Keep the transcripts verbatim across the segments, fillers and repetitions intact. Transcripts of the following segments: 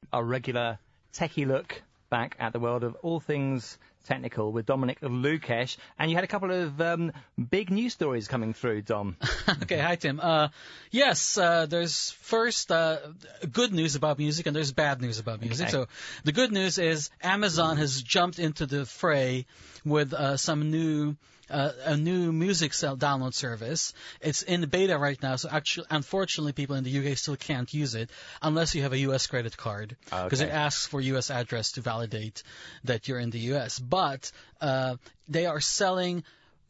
our regular techie look back at the world of all things technical with Dominic Lukesh, and you had a couple of um, big news stories coming through, Dom. Okay, hi Tim. Uh, yes, uh, there's first uh, good news about music and there's bad news about music. Okay. So the good news is Amazon has jumped into the fray with uh, some new uh, a new music cell download service. It's in beta right now, so actually, unfortunately, people in the U K still can't use it unless you have a U S credit card, because Okay. it asks for U S address to validate that you're in the U S. But uh, they are selling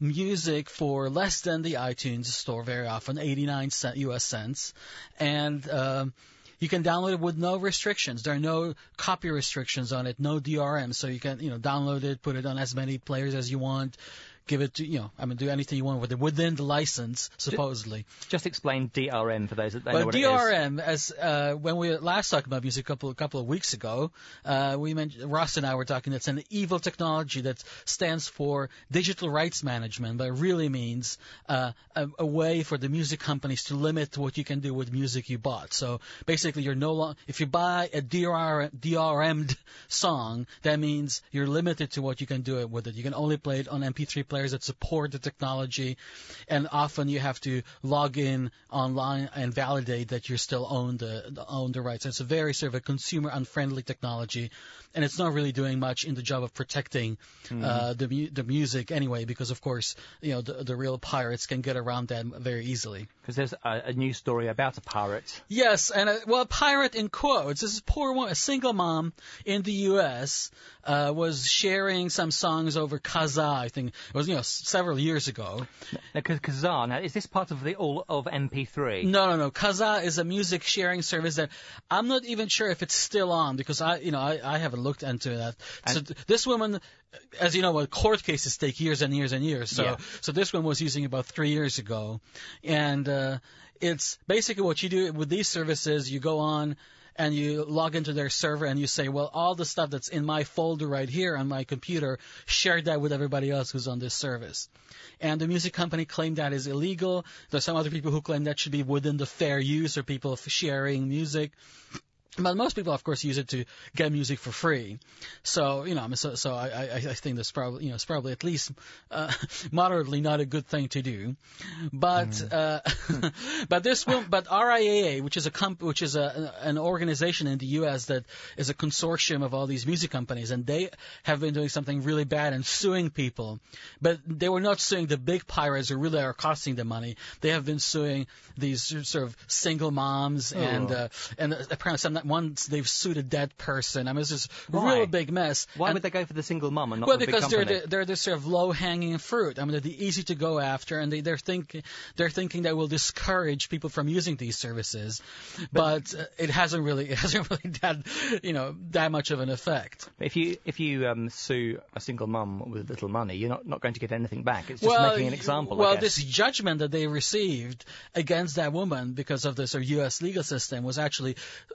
music for less than the iTunes store very often, eighty-nine cent U S cents, and um, you can download it with no restrictions. There are no copy restrictions on it, no D R M, so you can you know download it, put it on as many players as you want. Give it to, you know, I mean, do anything you want with it within the license, supposedly. Just explain D R M for those that don't know But what D R it M, is. as uh, when we last talked about music a couple, couple of weeks ago, uh, we mentioned, Ross and I were talking, it's an evil technology that stands for digital rights management, but it really means uh, a, a way for the music companies to limit what you can do with music you bought. So basically, you're no longer, if you buy a D R M'd song, that means you're limited to what you can do with it. You can only play it on M P three players that support the technology, and often you have to log in online and validate that you still own the own the rights. It's a very sort of a consumer unfriendly technology, and it's not really doing much in the job of protecting mm. uh, the mu- the music anyway, because of course you know the, the real pirates can get around that very easily. Because there's a, a news story about a pirate. Yes, and a, well, pirate in quotes. This is poor woman, a single mom in the U S uh, was sharing some songs over Kazaa. I think it was you know several years ago. Because Kazaa, now, is this part of the all of M P three? No, no, no. Kazaa is a music sharing service that I'm not even sure if it's still on, because I, you know, I, I haven't looked into that. And so th- this woman, as you know, well, court cases take years and years and years. So, yeah. so this one was using about three years ago, and uh, it's basically what you do with these services. You go on and you log into their server and you say, well, all the stuff that's in my folder right here on my computer, share that with everybody else who's on this service. And the music company claimed that is illegal. There's some other people who claim that should be within the fair use, or people sharing music. But most people, of course, use it to get music for free. So, you know, so, so I, I, I think that's probably, you know, it's probably at least uh, moderately not a good thing to do. But, mm. uh, but this will, but R I A A, which is a comp, which is a, an organization in the U S that is a consortium of all these music companies, and they have been doing something really bad and suing people. But they were not suing the big pirates who really are costing them money. They have been suing these sort of single moms oh. and uh, and apparently some. Once they've sued a dead person. I mean, it's just a real big mess. Why and, would they go for the single mum and not well, the big because company? they're the, they're the sort of low-hanging fruit. I mean, they're the easy to go after, and they, they're thinking they're thinking that will discourage people from using these services. But, but uh, it hasn't really it hasn't really had you know that much of an effect. If you if you um, sue a single mum with little money, you're not, not going to get anything back. It's just well, making an example. Well, I guess. This judgment that they received against that woman because of the sort of U S legal system was actually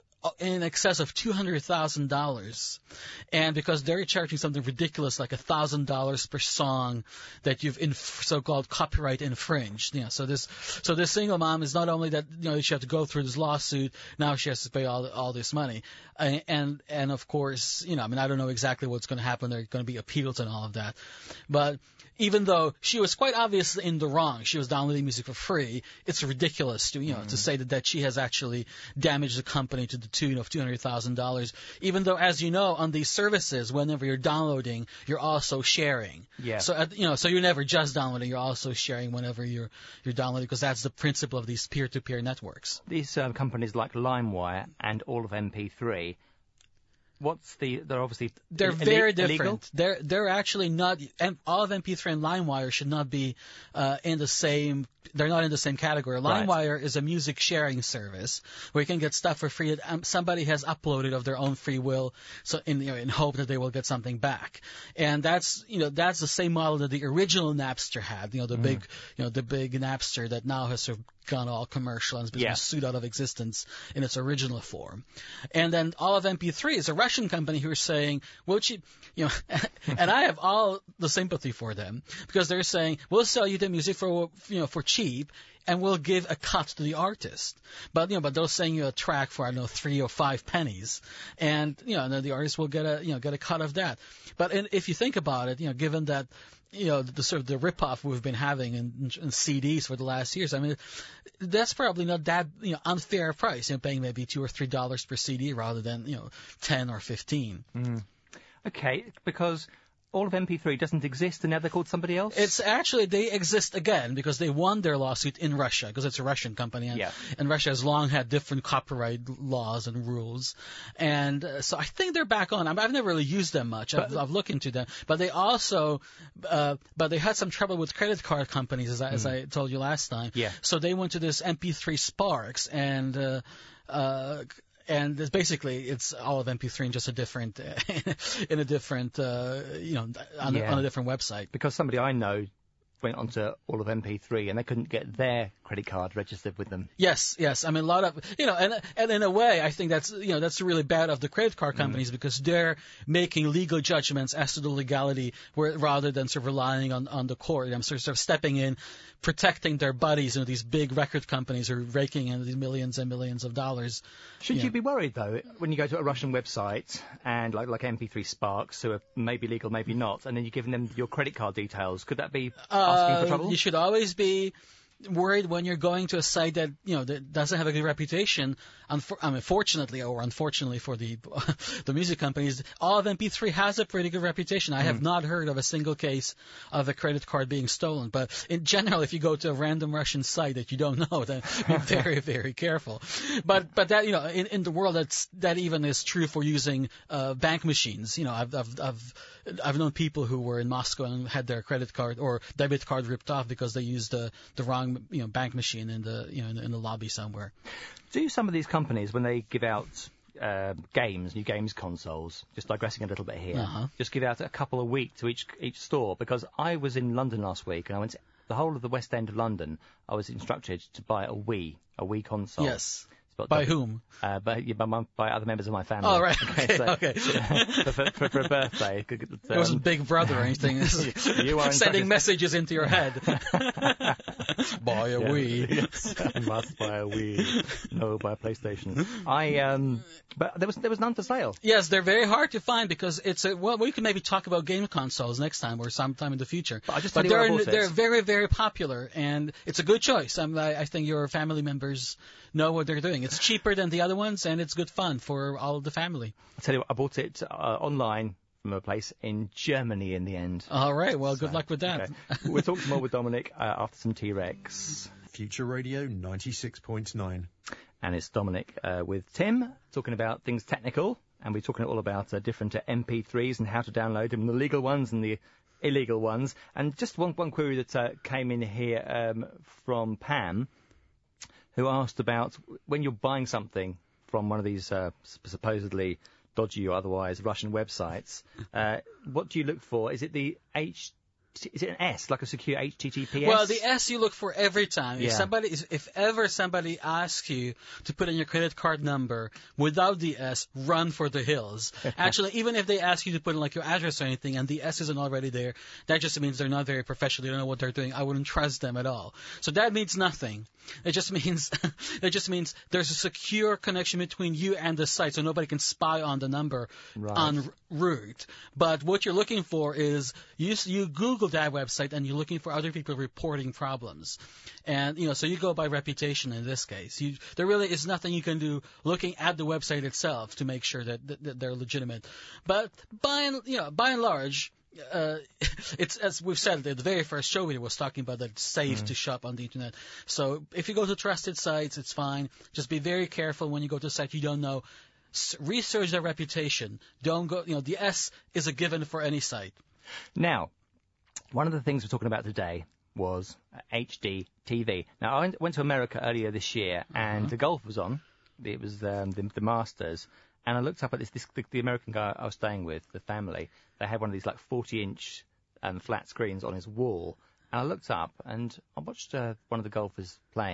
in excess of two hundred thousand dollars, and because they're charging something ridiculous like one thousand dollars per song that you've inf- so-called copyright infringed. You know, so this so this single mom is not only that you know she has to go through this lawsuit, now she has to pay all all this money, and and, and of course you know I mean I don't know exactly what's going to happen. There are going to be appeals and all of that, but even though she was quite obviously in the wrong, she was downloading music for free. It's ridiculous to you know mm. to say that, that she has actually damaged the company to the tune of two hundred thousand dollars. Even though, as you know, on these services, whenever you're downloading, you're also sharing. Yeah. So uh, you know, so you're never just downloading; you're also sharing whenever you're you're downloading, because that's the principle of these peer-to-peer networks. These uh, companies like LimeWire and all of M P three. What's the? They're obviously they're Ill- very different. Illegal? They're they're actually not. All of M P three and LimeWire should not be uh, in the same. They're not in the same category. Right. LimeWire is a music sharing service where you can get stuff for free that um, somebody has uploaded of their own free will, so in you know, in hope that they will get something back. And that's you know that's the same model that the original Napster had. You know the mm. big you know the big Napster that now has sort of gone all commercial and has been yeah. sued out of existence in its original form. And then all of M P three is a Russian Russian company who are saying, well, cheap, you know, and I have all the sympathy for them because they're saying, we'll sell you the music for, you know, for cheap, and we'll give a cut to the artist. But, you know, but they'll send you a track for, I don't know, three or five pennies. And, you know, and then the artist will get a, you know, get a cut of that. But in, if you think about it, you know, given that, you know, the sort of the rip-off we've been having in, in C Ds for the last years, I mean, that's probably not that, you know, unfair price, you know, paying maybe two or three dollars per C D rather than, you know, ten or fifteen. Mm. Okay, because all of M P three doesn't exist and now they're called somebody else? It's actually, they exist again because they won their lawsuit in Russia because it's a Russian company. And, yeah. and Russia has long had different copyright laws and rules. And uh, so I think they're back on. I mean, I've never really used them much. I've, I've looked into them. But they also, uh, but they had some trouble with credit card companies, as I, mm. as I told you last time. Yeah. So they went to this M P three Sparks and, uh, uh, And it's basically, it's all of M P three in just a different, in a different, uh, you know, on, yeah. a, on a different website. Because somebody I know went onto all of M P three and they couldn't get their credit card registered with them. Yes, yes. I mean, a lot of, you know, and and in a way, I think that's, you know, that's really bad of the credit card companies mm. because they're making legal judgments as to the legality where, rather than sort of relying on, on the court. I'm sort of, sort of stepping in, protecting their buddies, you know, these big record companies who are raking in these millions and millions of dollars. Should you, you know. be worried, though, when you go to a Russian website and like like M P three Sparks, who are maybe legal, maybe not, and then you're giving them your credit card details? Could that be asking uh, for trouble? You should always be worried when you're going to a site that, you know, that doesn't have a good reputation. Unfor- I mean, fortunately or unfortunately for the the music companies, all of M P three has a pretty good reputation. I have mm. not heard of a single case of a credit card being stolen. But in general, if you go to a random Russian site that you don't know, then be very, very careful. But but that, you know, in, in the world, that's that even is true for using uh, bank machines. You know, I've I've I've I've known people who were in Moscow and had their credit card or debit card ripped off because they used the the wrong, you know, bank machine in the, you know, in the, in the lobby somewhere. Do some of these companies, when they give out uh, games, new games consoles, just digressing a little bit here, uh-huh. just give out a couple a week to each each store? Because I was in London last week and I went to the whole of the West End of London. I was instructed to buy a Wii, a Wii console. Yes. By whom? Uh, by, yeah, by, my, by other members of my family. Oh, right. Okay, so, okay. for, for, for a birthday. Um, it wasn't Big Brother or anything. You are sending messages into your head. Buy a yeah. Wii. Yes, I must buy a Wii. No, buy a PlayStation. I, um, but there was, there was none for sale. Yes, they're very hard to find because it's a, well, we can maybe talk about game consoles next time or sometime in the future. But, I just but they're, they're very, very popular and it's a good choice. I, mean, I, I think your family members know what they're doing. It's cheaper than the other ones, and it's good fun for all of the family. I'll tell you what, I bought it uh, online from a place in Germany in the end. All right, well, good so, luck with that. Okay. We'll talk some more with Dominic uh, after some T-Rex. Future Radio ninety-six point nine. And it's Dominic uh, with Tim, talking about things technical, and we're talking all about uh, different uh, M P threes and how to download them, the legal ones and the illegal ones. And just one, one query that uh, came in here um, from Pam, who asked about when you're buying something from one of these uh, supposedly dodgy or otherwise Russian websites, uh, what do you look for? Is it the H? Is it an S, like a secure H T T P S? Well, the S you look for every time. Yeah. If somebody, if ever somebody asks you to put in your credit card number without the S, run for the hills. Actually, even if they ask you to put in like your address or anything and the S isn't already there, that just means they're not very professional. They don't know what they're doing. I wouldn't trust them at all. So that means nothing. It just means, it just means there's a secure connection between you and the site, so nobody can spy on the number right. en route. But what you're looking for is you you Google that website and you're looking for other people reporting problems, and you know, so you go by reputation in this case. You, there really is nothing you can do looking at the website itself to make sure that, that, that they're legitimate. But by and you know, by and large, uh, it's as we've said, the very first show we was talking about that it's safe mm. to shop on the internet. So if you go to trusted sites, it's fine. Just be very careful when you go to a site you don't know. S- research their reputation. Don't go. You know, the S is a given for any site. Now, one of the things we're talking about today was H D T V. Now, I went to America earlier this year, and uh-huh. the golf was on. It was um, the, the Masters. And I looked up at this, this the, the American guy I was staying with, the family. They had one of these like forty-inch um, flat screens on his wall. And I looked up, and I watched uh, one of the golfers playing,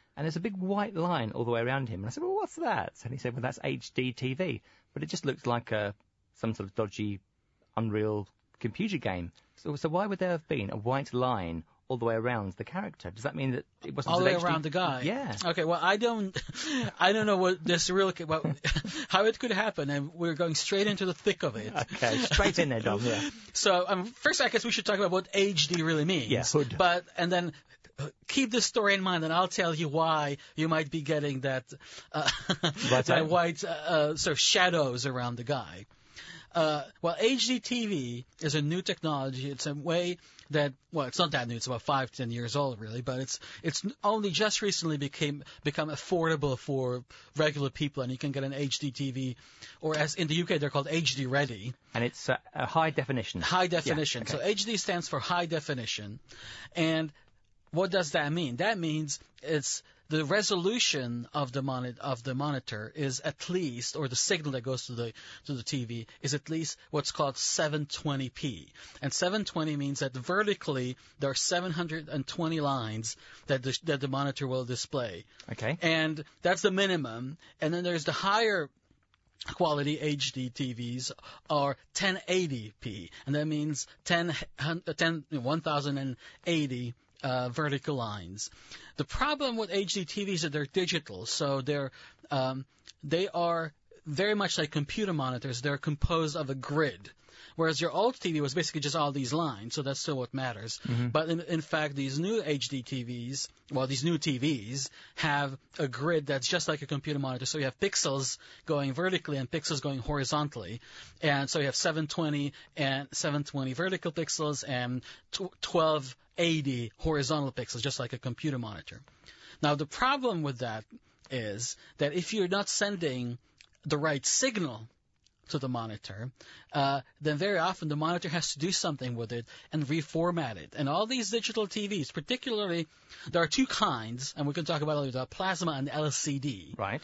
and there's a big white line all the way around him. And I said, well, what's that? And he said, well, that's H D T V. But it just looked like a, some sort of dodgy Unreal computer game. So, so why would there have been a white line all the way around the character? Does that mean that it wasn't all the way H D? around the guy? Yeah. Okay. Well, I don't, I don't know what this real, well, how it could happen, and we're going straight into the thick of it. Okay, straight in there, Dom. Yeah. So um, first, I guess we should talk about what H D really means. Yeah, hood. But and then keep this story in mind, and I'll tell you why you might be getting that, uh, that white uh, uh, sort of shadows around the guy. Uh, well, H D T V is a new technology. It's a way that, well, it's not that new. It's about five, ten years old, really. But it's it's only just recently became become affordable for regular people, and you can get an H D T V, or as in the U K they're called H D Ready. And it's uh, a high definition. High definition. Yeah, okay. So H D stands for high definition, and what does that mean? That means it's the resolution of the mon- of the monitor is at least, or the signal that goes to the to the T V is at least what's called seven twenty p. And seven twenty means that vertically there are seven hundred twenty lines that the, that the monitor will display. Okay. And that's the minimum. And then there's the higher quality H D T Vs are ten eighty p, and that means ten, ten, one thousand eighty Uh, vertical lines. The problem with H D T Vs is that they're digital, so they're um, they are very much like computer monitors. They're composed of a grid, whereas your old T V was basically just all these lines, so that's still what matters. Mm-hmm. But in, in fact, these new H D T Vs, well, these new T Vs have a grid that's just like a computer monitor. So you have pixels going vertically and pixels going horizontally, and so you have seven twenty and seven twenty vertical pixels and twelve eighty horizontal pixels, just like a computer monitor. Now, the problem with that is that if you're not sending the right signal to the monitor, uh, then very often the monitor has to do something with it and reformat it. And all these digital T Vs, particularly, there are two kinds, and we can talk about it, the plasma and L C D. Right.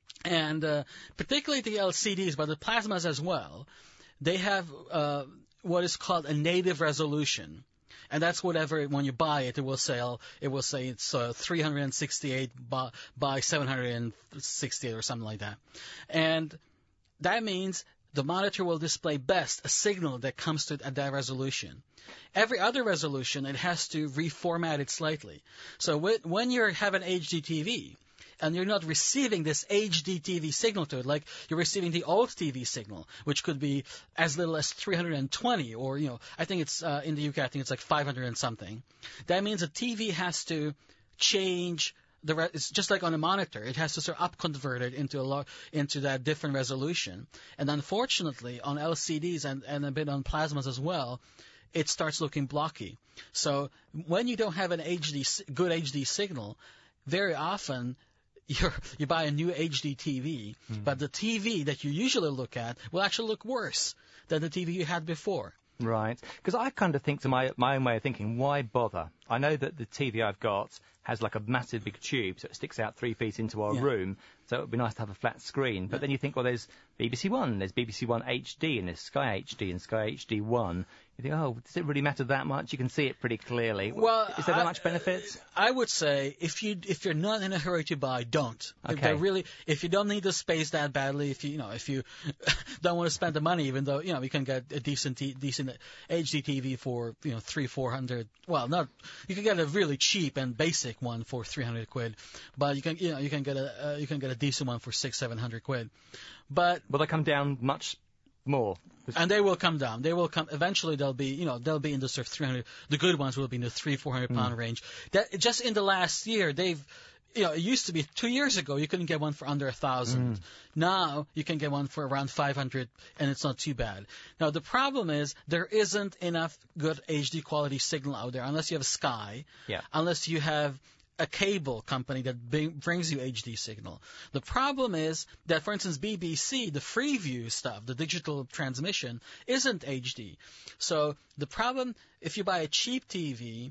And uh, particularly the L C Ds, but the plasmas as well, they have uh, what is called a native resolution. And that's whatever, when you buy it, it will say, it will say it's uh, three hundred sixty-eight by, by seven hundred sixty-eight or something like that. And that means the monitor will display best a signal that comes to at that resolution. Every other resolution, it has to reformat it slightly. So when you have an H D T V, and you're not receiving this H D T V signal to it, like you're receiving the old T V signal, which could be as little as three hundred twenty, or, you know, I think it's, uh, in the U K, I think it's like five hundred and something. That means a T V has to change the, re- it's just like on a monitor, it has to sort of upconvert it into a lo- into that different resolution. And unfortunately, on L C Ds and, and a bit on plasmas as well, it starts looking blocky. So when you don't have an H D, good H D signal, very often, You're, you buy a new H D T V, mm. but the T V that you usually look at will actually look worse than the T V you had before. Right. Because I kind of think, to my my own way of thinking, why bother? I know that the T V I've got has like a massive big tube, so it sticks out three feet into our yeah. room, so it would be nice to have a flat screen. But yeah. then you think, well, there's B B C One, there's B B C One H D, and there's Sky H D and Sky H D one. You think, oh, does it really matter that much? You can see it pretty clearly. Well, is there that I, much benefit? I would say if you if you're not in a hurry to buy, don't. Okay. If they're really, if you don't need the space that badly, if you you know if you don't want to spend the money, even though you know you can get a decent t- decent H D T V for you know three four hundred. Well, not you can get a really cheap and basic one for three hundred quid, but you can you know you can get a uh, you can get a decent one for six seven hundred quid. But will they come down much more? And they will come down. They will come. Eventually, they'll be, you know, they'll be in the sort of three hundred. The good ones will be in the three, four hundred pound mm. range. That just in the last year, they've, you know, it used to be two years ago you couldn't get one for under a thousand. Mm. Now you can get one for around five hundred, and it's not too bad. Now the problem is there isn't enough good H D quality signal out there unless you have a Sky. Yeah. Unless you have a cable company that bring, brings you H D signal. The problem is that, for instance, B B C, the Freeview stuff, the digital transmission, isn't H D. So the problem, if you buy a cheap T V,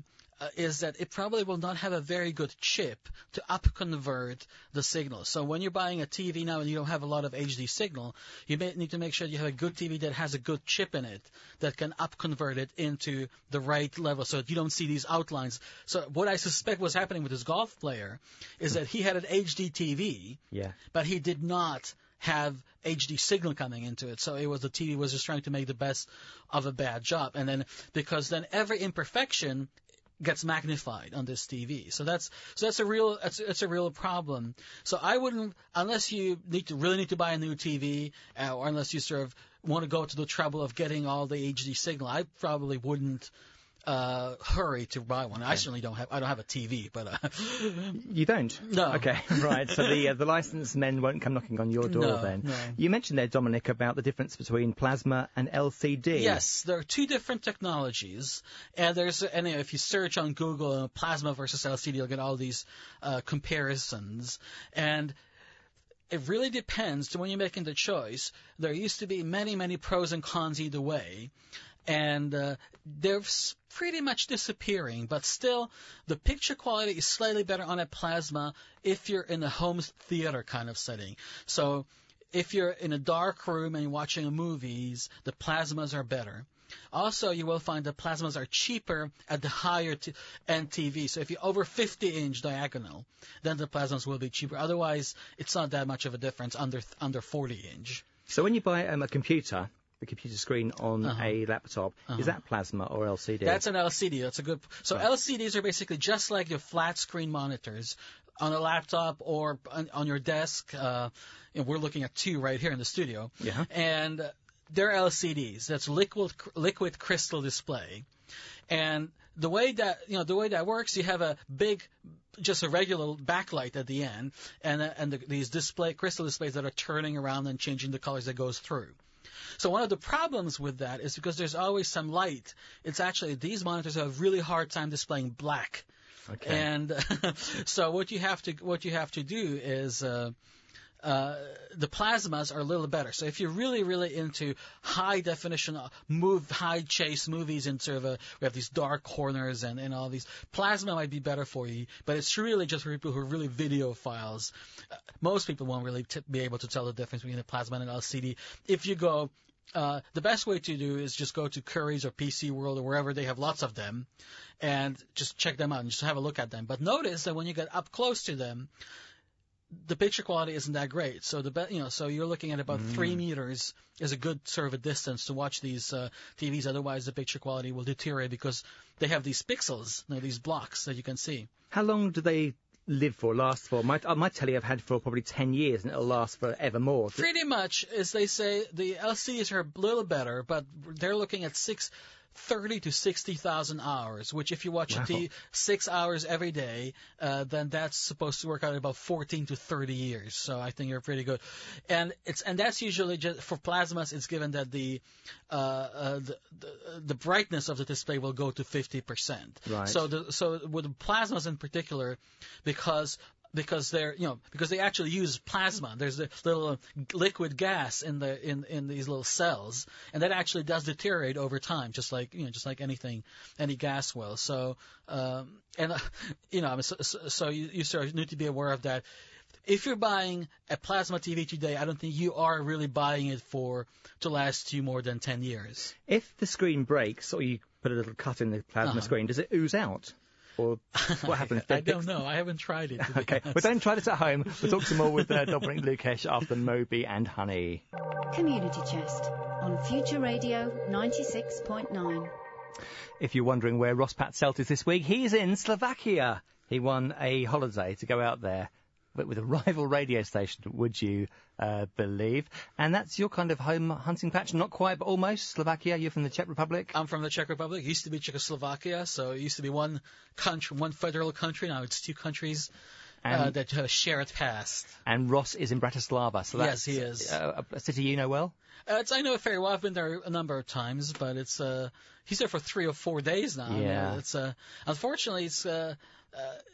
uh, is that it probably will not have a very good chip to up-convert the signal. So when you're buying a T V now and you don't have a lot of H D signal, you may need to make sure you have a good T V that has a good chip in it that can up-convert it into the right level so that you don't see these outlines. So what I suspect was happening with this golf player is that he had an H D T V, yeah. but he did not have H D signal coming into it. So it was the T V was just trying to make the best of a bad job. And then because then every imperfection gets magnified on this T V. So that's so that's a real that's it's a real problem. So I wouldn't, unless you need to really need to buy a new T V, uh, or unless you sort of want to go to the trouble of getting all the H D signal, I probably wouldn't uh hurry to buy one. Okay. I certainly don't have I don't have a T V, but uh, you don't. No. Okay, right. So the uh, the licensed men won't come knocking on your door no, then. No. You mentioned there, Dominic, about the difference between plasma and L C D. Yes, there are two different technologies, and there's and if you search on Google uh, plasma versus L C D, you'll get all these uh, comparisons, and it really depends. When you're making the choice, there used to be many many pros and cons either way. And uh, they're pretty much disappearing, but still the picture quality is slightly better on a plasma if you're in a home theater kind of setting. So if you're in a dark room and you're watching movies, the plasmas are better. Also, you will find that plasmas are cheaper at the higher t- end T V. So if you're over fifty inch diagonal, then the plasmas will be cheaper. Otherwise, it's not that much of a difference under under forty inch. So when you buy um, a computer, the computer screen on uh-huh. a laptop, uh-huh. is that plasma or L C D? That's an L C D. That's a good. So right. L C Ds are basically just like your flat screen monitors on a laptop or on, on your desk. Uh, and we're looking at two right here in the studio. Yeah. And they're L C Ds. That's liquid liquid crystal display. And the way that you know the way that works, you have a big, just a regular backlight at the end, and and the, these display crystal displays that are turning around and changing the colors that goes through. So one of the problems with that is because there's always some light. It's actually these monitors have a really hard time displaying black. Okay. And so what you have to what you have to do is uh, uh, the plasmas are a little better. So if you're really really into high definition move high chase movies and sort of a, we have these dark corners and, and all these, plasma might be better for you. But it's really just for people who are really videophiles. Uh, most people won't really t- be able to tell the difference between a plasma and an L C D. If you go Uh, the best way to do is just go to Curry's or P C World or wherever they have lots of them, and just check them out and just have a look at them. But notice that when you get up close to them, the picture quality isn't that great. So the be- you know, so you're looking at about mm. three meters is a good sort of a distance to watch these uh, T Vs. Otherwise, the picture quality will deteriorate because they have these pixels, you know, these blocks that you can see. How long do they live for, last for? My, uh, my telly I've had for probably ten years, and it'll last forever more. Pretty much, as they say, the L C Ds are a little better, but they're looking at six, thirty to sixty thousand hours, which if you watch wow. a T V six hours every day, uh, then that's supposed to work out at about fourteen to thirty years. So I think you're pretty good. And it's and that's usually just for plasmas. It's given that the uh, uh, the, the the brightness of the display will go to fifty percent. Right. So the, so with the plasmas in particular, because because they're you know because they actually use plasma. There's a little liquid gas in the in in these little cells, and that actually does deteriorate over time, just like you know just like anything, any gas will. So um, and uh, you know so, so you, you sort of need to be aware of that. If you're buying a plasma T V today, I don't think you are really buying it for to last you more than ten years. If the screen breaks or you put a little cut in the plasma uh-huh. screen, does it ooze out? Or what happens? I, I don't know. I haven't tried it. Okay, well, don't try this at home. We'll talk some more with uh, Dominic Lukesh after Moby and Honey. Community Chest on Future Radio ninety-six point nine. If you're wondering where Ross Patselt is this week, he's in Slovakia. He won a holiday to go out there, but with a rival radio station, would you uh, believe? And that's your kind of home hunting patch. Not quite, but almost. Slovakia, you're from the Czech Republic? I'm from the Czech Republic. It used to be Czechoslovakia, so it used to be one country, one federal country. Now it's two countries uh, that uh, share it past. And Ross is in Bratislava, so that's yes, he is. Uh, a city you know well? Uh, it's, I know it very well. I've been there a number of times, but it's uh, he's there for three or four days now. Yeah. I mean, it's uh, unfortunately, it's uh, uh,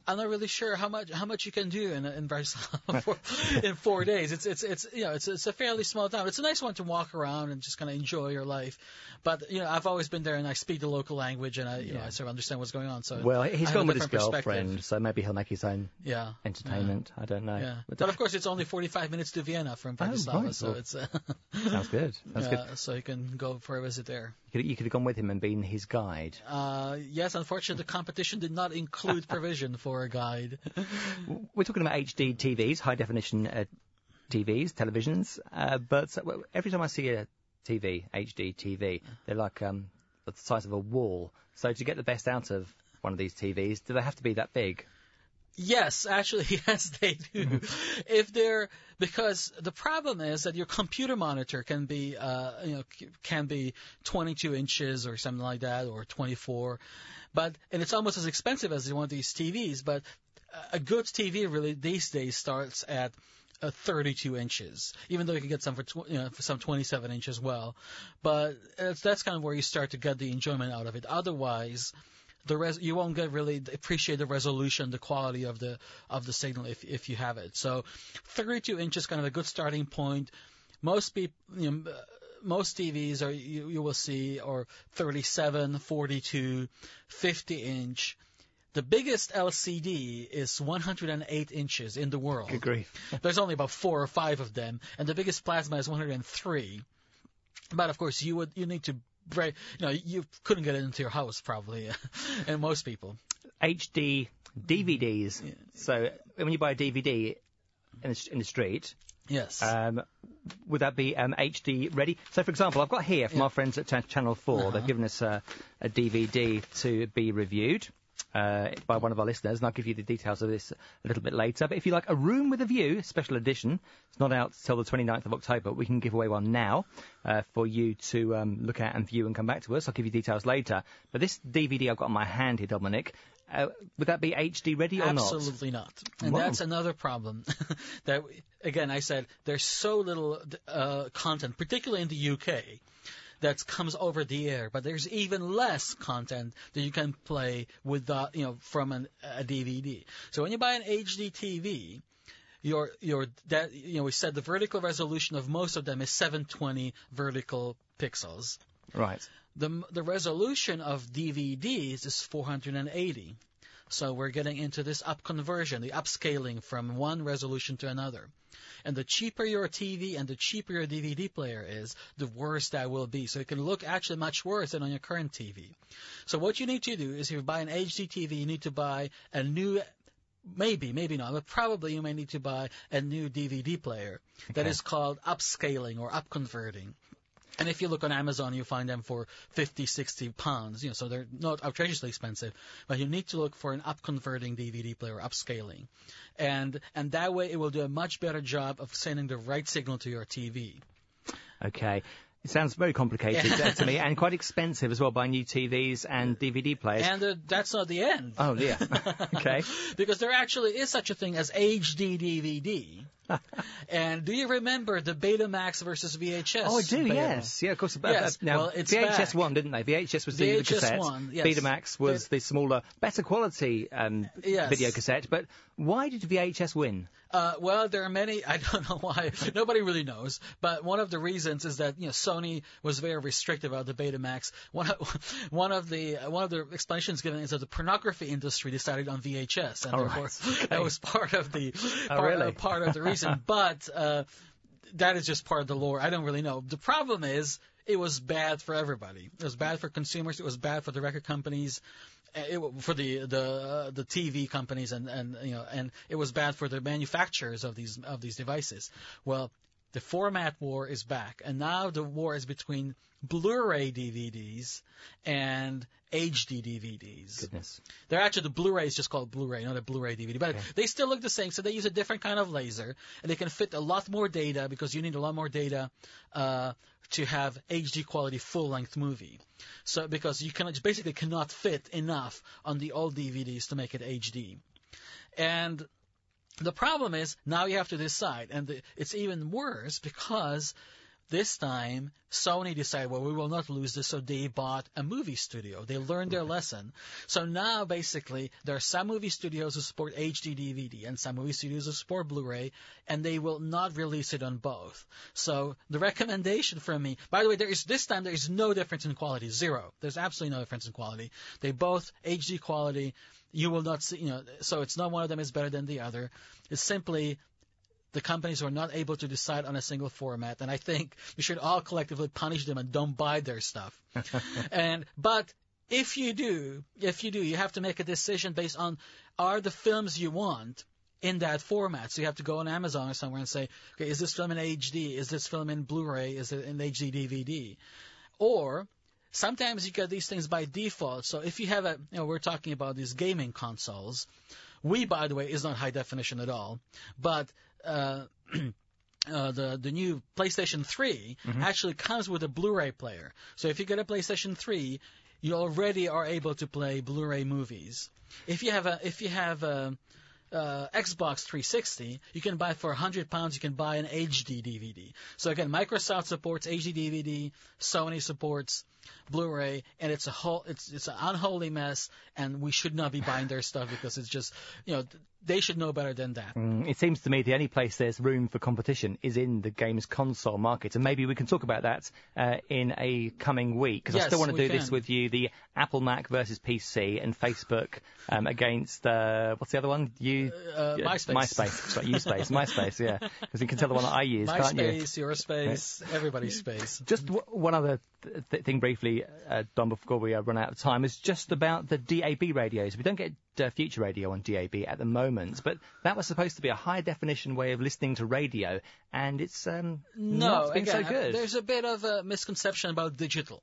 I'm not really sure how much how much you can do in in Bratislava for, in four days. It's it's it's you know it's it's a fairly small town. It's a nice one to walk around and just kind of enjoy your life. But you know I've always been there and I speak the local language and I you Yeah. know I sort of understand what's going on. So Well, I he's have gone a with his different girlfriend, perspective. so maybe he'll make his own Yeah. entertainment. I don't know. Yeah. But, But of course it's only forty-five minutes to Vienna from Bratislava, right. so Well, it's uh, sounds good. Sounds good. yeah, so you can go for a visit there. You could, you could have gone with him and been his guide. Uh, yes, unfortunately, the competition did not include provision for a guide. We're talking about H D T Vs, high definition uh, T Vs, televisions. Uh, but uh, well, every time I see a T V, H D T V, they're like um, the size of a wall. So to get the best out of one of these T Vs, do they have to be that big? Yes, actually, yes, they do. If they're because the problem is that your computer monitor can be, uh, you know, c- can be twenty-two inches or something like that, or twenty-four, but and it's almost as expensive as one of these T Vs. But a good T V really these days starts at uh, thirty-two inches, even though you can get some for tw- you know for some twenty-seven inch as well. But it's, that's kind of where you start to get the enjoyment out of it. Otherwise, the res- you won't get really appreciate the resolution, the quality of the of the signal if if you have it. So, thirty-two inches is kind of a good starting point. Most people, you know, most T Vs are you, you will see are thirty-seven, forty-two, fifty inch. The biggest L C D is one hundred eight inches in the world. Good grief. There's only about four or five of them, and the biggest plasma is one hundred three. But of course, you would you need to break. You know, you couldn't get it into your house probably, and most people. H D D V Ds. Yeah. So when you buy a D V D in the, in the street, Yes. um, would that be um, H D ready? So, for example, I've got here from Yeah. our friends at Ch- Channel four, Uh-huh. they've given us a, a D V D to be reviewed uh, by one of our listeners, and I'll give you the details of this a little bit later. But if you like A Room with a View, special edition, it's not out till the twenty-ninth of October. We can give away one now uh, for you to um, look at and view and come back to us. I'll give you details later. But this D V D I've got in my hand here, Dominic, uh, would that be H D ready or not? Absolutely not. And Wow. that's another problem. that again, I said there's so little uh, content, particularly in the U K, that comes over the air. But there's even less content that you can play with, the, you know, from an, a D V D. So when you buy an H D T V, your your that you know we said the vertical resolution of most of them is seven twenty vertical pixels. Right. The the resolution of D V Ds is four hundred eighty. So we're getting into this up conversion, the upscaling from one resolution to another. And the cheaper your T V and the cheaper your D V D player is, the worse that will be. So it can look actually much worse than on your current T V. So what you need to do is if you buy an H D T V, you need to buy a new, maybe, maybe not, but probably you may need to buy a new D V D player that Okay. is called upscaling or upconverting. And if you look on Amazon, you find them for fifty, sixty pounds. You know, so they're not outrageously expensive. But you need to look for an up-converting D V D player, upscaling. And and that way it will do a much better job of sending the right signal to your T V. Okay. It sounds very complicated uh, to me, and quite expensive as well, buying new T Vs and D V D players. And uh, that's not the end. Oh, dear. Okay. Because there actually is such a thing as H D D V D. And do you remember the Betamax versus V H S? Oh, I do, battle? yes. Yeah, of course. Uh, Yes, uh, now, well, it's V H S back. won, didn't they? V H S was the, V the H S cassette. won, yes. Betamax was But- the smaller, better quality um, Yes. video cassette. But why did V H S win? Uh, well, there are many. I don't know why. Nobody really knows. But one of the reasons is that you know Sony was very restrictive about the Betamax. One of, one of the one of the explanations given is that the pornography industry decided on V H S, and All therefore right. Okay. that was part of the Oh, part, really? uh, part of the reason. But uh, that is just part of the lore. I don't really know. The problem is it was bad for everybody. It was bad for consumers. It was bad for the record companies. It, for the the uh, the T V companies and, and you know and it was bad for the manufacturers of these of these devices. Well, the format war is back, and now the war is between Blu-ray D V Ds and H D D V Ds. Goodness. They're actually the Blu-ray is just called Blu-ray, not a Blu-ray D V D, but Okay. they still look the same. So they use a different kind of laser, and they can fit a lot more data because you need a lot more data uh, to have H D quality full-length movie. So because you can basically cannot fit enough on the old D V Ds to make it H D. And the problem is now you have to decide, and the, it's even worse because this time, Sony decided, well, we will not lose this, so they bought a movie studio. They learned their lesson. So now, basically, there are some movie studios who support H D D V D and some movie studios who support Blu-ray, and they will not release it on both. So the recommendation from me, by the way, there is this time there is no difference in quality, zero. There's absolutely no difference in quality. They both H D quality. You will not see, you know, so it's not one of them is better than the other. It's simply the companies who are not able to decide on a single format, and I think we should all collectively punish them and don't buy their stuff. and but if you do, if you do, you have to make a decision based on are the films you want in that format. So you have to go on Amazon or somewhere and say, okay, is this film in H D? Is this film in Blu-ray? Is it in H D D V D? Or sometimes you get these things by default. So if you have a, you know, we're talking about these gaming consoles. We, by the way, is not high definition at all, but uh, uh, the the new PlayStation three mm-hmm. actually comes with a Blu-ray player. So if you get a PlayStation three, you already are able to play Blu-ray movies. If you have a if you have a Uh, Xbox three sixty, you can buy for one hundred pounds, you can buy an H D D V D. So again, Microsoft supports H D D V D, Sony supports Blu-ray, and it's a whole, it's it's an unholy mess, and we should not be buying their stuff because it's just, you know, they should know better than that. Mm, it seems to me the only place there's room for competition is in the games console market, and maybe we can talk about that uh, in a coming week, because yes, I still want to do can. this with you, the Apple Mac versus P C and Facebook um, against, uh, what's the other one? You, uh, uh, MySpace. MySpace, sorry, Uspace, MySpace, yeah, because you can tell the one that I use, MySpace, can't you? MySpace, your space, right. Everybody's space. Just w- one other th- th- thing briefly, uh, Don, before we uh, run out of time, is just about the D A B radios. We don't get uh, Future Radio on D A B at the moment, but that was supposed to be a high-definition way of listening to radio, and it's um, no, not been again, so good. There's a bit of a misconception about digital.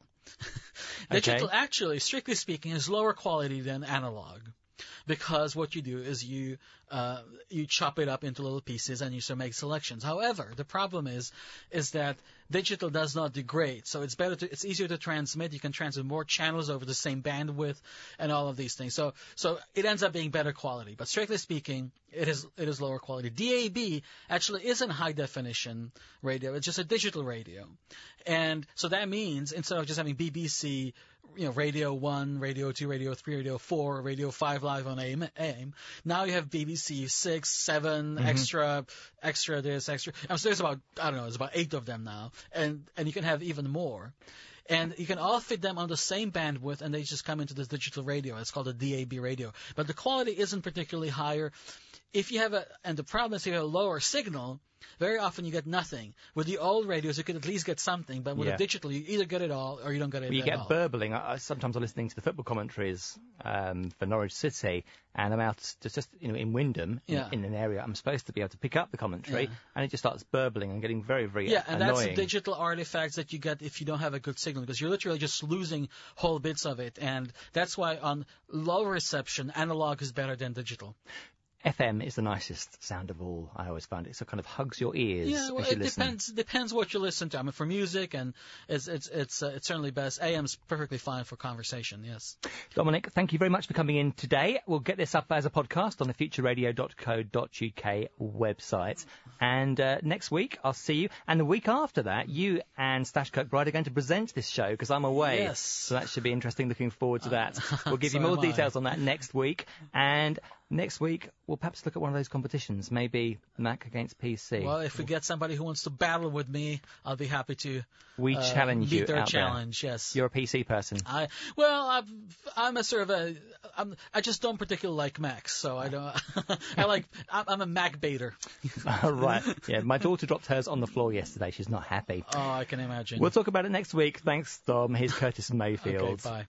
Digital, okay. actually, strictly speaking, is lower quality than analog. Because what you do is you uh, you chop it up into little pieces and you sort of make selections. However, the problem is is that digital does not degrade, so it's better to it's easier to transmit. You can transmit more channels over the same bandwidth and all of these things. So so it ends up being better quality. But strictly speaking, it is it is lower quality. D A B actually isn't high definition radio. It's just a digital radio, and so that means instead of just having B B C, you know, Radio one, Radio two, Radio three, Radio four, Radio five live on A M, now you have B B C six, seven, mm-hmm. extra, extra this, extra. And so there's about, I don't know, there's about eight of them now. And, and you can have even more. And you can all fit them on the same bandwidth, and they just come into this digital radio. It's called a D A B radio. But the quality isn't particularly higher. If you have a, and the problem is if you have a lower signal, very often you get nothing. With the old radios, you could at least get something, but with yeah. a digital, you either get it all or you don't get it well, you at get all. burbling. I, I, sometimes I'm listening to the football commentaries um, for Norwich City, and I'm out just, just you know in Wyndham, yeah. in, in an area I'm supposed to be able to pick up the commentary, yeah. and it just starts burbling and getting very, very yeah, and annoying. that's the digital artifacts that you get if you don't have a good signal, because you're literally just losing whole bits of it, and that's why on low reception, analog is better than digital. F M is the nicest sound of all. I always find it. So it kind of hugs your ears yeah, well, as you it listen. depends. Depends what you listen to. I mean, for music, and it's it's it's, uh, it's certainly best. A M's perfectly fine for conversation. Yes. Dominic, thank you very much for coming in today. We'll get this up as a podcast on the future radio dot co dot uk website. And uh, next week I'll see you. And the week after that, you and Stash Kirkbride are going to present this show because I'm away. Yes. So that should be interesting. Looking forward to that. We'll give so you more am details I. on that next week. And next week we'll perhaps look at one of those competitions, maybe Mac against P C. Well, if we get somebody who wants to battle with me, I'll be happy to. We uh, challenge beat you their out challenge. there. Yes. You're a P C person. I well, I'm, I'm a sort of a. I'm, I just don't particularly like Macs, so I don't. I like. I'm, I'm a Mac baiter. Right. Yeah. My daughter dropped hers on the floor yesterday. She's not happy. Oh, I can imagine. We'll talk about it next week. Thanks, Dom. Here's Curtis Mayfield. Okay, bye.